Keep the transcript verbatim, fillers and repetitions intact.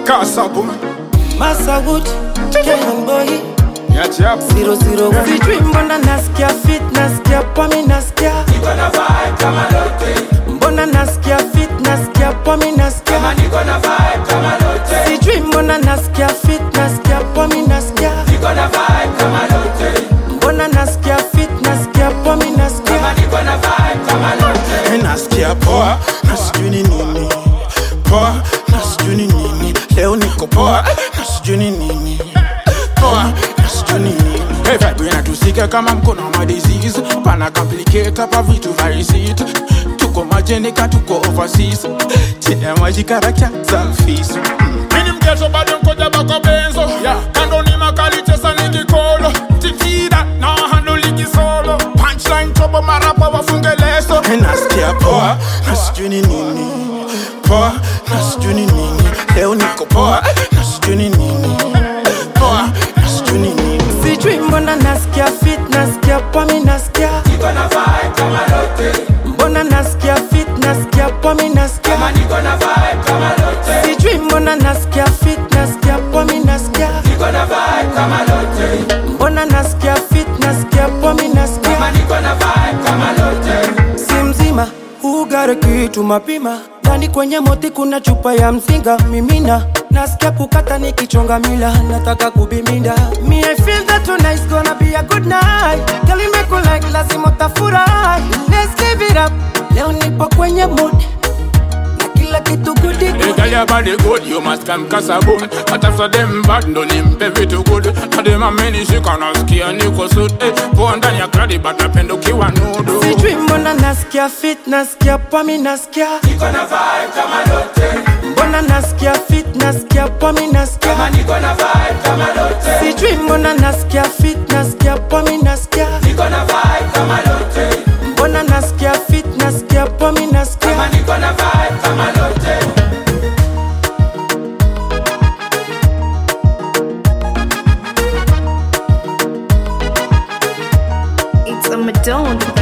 Casa boom. Massa Wood, Kenyan boy. Yeah, chap. Zero zero one. Sijui mbona nasikia fit, nasikia pomi, nasikia niko na vibe kama lote. Mbona nasikia fit, nasikia pomi, nasikia Kama niko na vibe kama lote. Sijui mbona nasikia fit, nasikia pomi, nasikia Niko na vibe kama lote. Mbona nasikia fit, nasikia pomi, nasikia Kama niko na vibe kama lote. Nasikia poa, nasijui ni nini. Poa, nasijui ni nini. Leo niko poa, nasijui ni nini. Poa, nasijui ni nini. Hey, vibe inatusika kama mkono wa disease. Pana complicate hapa vitu visit. Tuko majenika, tuko overseas. Chini ya maji karakya selfies. Mini mkesho bado mkoja bako benzo. Kando ni makali chesa nikikolo. Tikida na handle ligi solo. Punchline trouble marapa wafunge leso. Nasikia poa, nasijui ni nini. Poa, nasijui ni nini. Leo niko poa, nasijui ni nini. Poa, nasijui ni nini. Sijui mbona nasikia fit, nasikia pomi, nasikia Niko na vibe kama lote. Mbona nasikia fit, nasikia pomi, nasikia Kama niko na vibe kama lote. Sijui mbona nasikia fit, nasikia pomi, nasikia Niko na vibe kama lote. Mbona nasikia fit, nasikia pomi, nasikia Kama niko na vibe kama lote. Si mzima, ugare kitu mapima. Ndani kwenye moti kuna chupa ya mzinga mimina. Nasikia kukata nikichonga mila. Nataka kubiminda. Me I feel that tonight's gonna be a good night. Girl you make me like lazima utafurahi. Let's give it up. Leo nipo kwenye mood. Na kila kitu goody Hey, good. girl, your body good, you must come kasabun. But after them bad, don't nimpe vitu good. Na dem ameni shika nasikia niko suit. Hey, poa ndani ya kradi, but napenda ukiwa nudu. Sijui mbona nasikia fit, nasikia pomi, nasikia Niko na vibe kama lote. Mbona nasikia fit, nasikia pomi, nasikia Kama niko na vibe kama lote. Sijui mbona nasikia fit, nasikia pomi, nasikia Niko na vibe kama lote. Mbona nasikia fit, nasikia pomi, nasikia Kama niko na vibe kama lote. It's a Madonna.